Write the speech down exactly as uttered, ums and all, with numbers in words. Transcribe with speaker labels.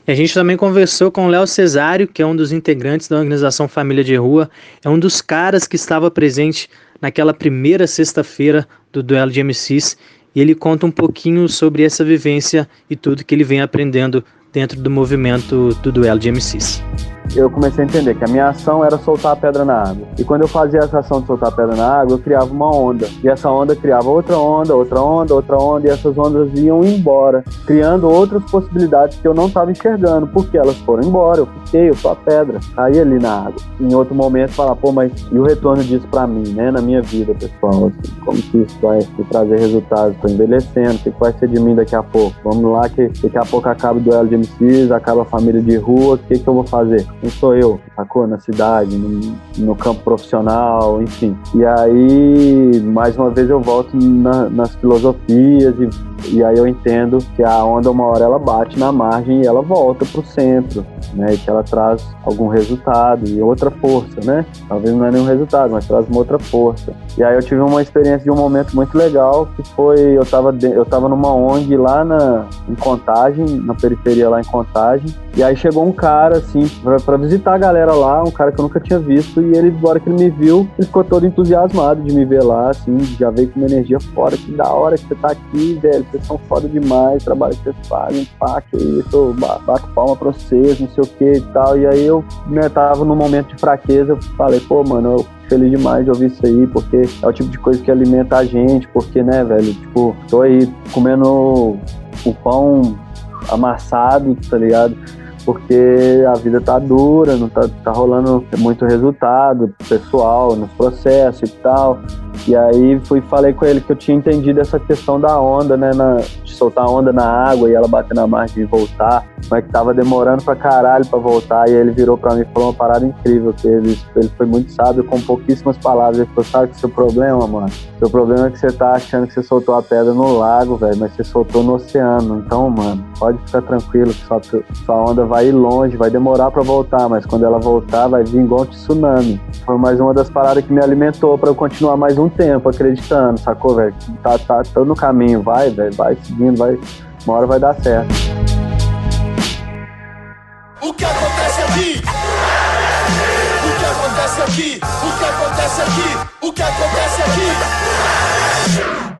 Speaker 1: E a gente também conversou com o Léo Cesário, que é um dos integrantes da organização Família de Rua, é um dos caras que estava presente naquela primeira sexta-feira do duelo de M Cs, e ele conta um pouquinho sobre essa vivência e tudo que ele vem aprendendo dentro do movimento do duelo de M Cs.
Speaker 2: Eu comecei a entender que a minha ação era soltar a pedra na água. E quando eu fazia essa ação de soltar a pedra na água, eu criava uma onda. E essa onda criava outra onda, outra onda, outra onda, e essas ondas iam embora, criando outras possibilidades que eu não estava enxergando, porque elas foram embora, eu fiquei, eu sou a pedra, caí ali na água. Em outro momento, falar, pô, mas e o retorno disso pra mim, né, na minha vida, pessoal? Assim, como que isso vai me trazer resultados? Estou envelhecendo, o que vai ser de mim daqui a pouco? Vamos lá, que daqui a pouco acaba o duelo de M Cs, acaba a família de rua, o que, que eu vou fazer? Quem sou eu, sacou? Na cidade, no, no campo profissional, enfim. E aí, mais uma vez, eu volto na, nas filosofias e, e aí eu entendo que a onda, uma hora, ela bate na margem e ela volta pro centro, né? E que ela traz algum resultado e outra força, né? Talvez não é nenhum resultado, mas traz uma outra força. E aí eu tive uma experiência de um momento muito legal, que foi, eu tava, de, eu tava numa O N G lá na, em Contagem, na periferia lá em Contagem, e aí chegou um cara, assim, pra, pra visitar a galera lá, um cara que eu nunca tinha visto, e ele, na hora que ele me viu, ele ficou todo entusiasmado de me ver lá, assim, já veio com uma energia fora, que da hora que você tá aqui, velho, vocês são foda demais, o trabalho que vocês fazem, pá, que isso, eu bato palma pra vocês, não sei o que e tal, e aí eu, né, tava num momento de fraqueza, eu falei, pô, mano, eu feliz demais de ouvir isso aí, porque é o tipo de coisa que alimenta a gente, porque, né, velho, tipo, tô aí comendo o pão amassado, tá ligado? Porque a vida tá dura, não tá, tá rolando muito resultado pessoal nos processos e tal. E aí fui falei com ele que eu tinha entendido essa questão da onda, né, na, de soltar a onda na água e ela bater na margem e voltar, mas que tava demorando pra caralho pra voltar. E ele virou pra mim e falou uma parada incrível, que ele, ele foi muito sábio, com pouquíssimas palavras. Ele falou, sabe que seu problema, mano? Seu problema é que você tá achando que você soltou a pedra no lago, velho, mas você soltou no oceano. Então, mano, pode ficar tranquilo que sua, sua onda vai ir longe, vai demorar pra voltar, mas quando ela voltar vai vir igual um tsunami. Foi mais uma das paradas que me alimentou pra eu continuar mais um tempo acreditando, sacou, velho? Tá, tá, tô no caminho, vai, velho, vai seguindo, vai, uma hora vai dar certo.
Speaker 3: O que acontece aqui? O que acontece aqui? O que acontece aqui? O que acontece aqui?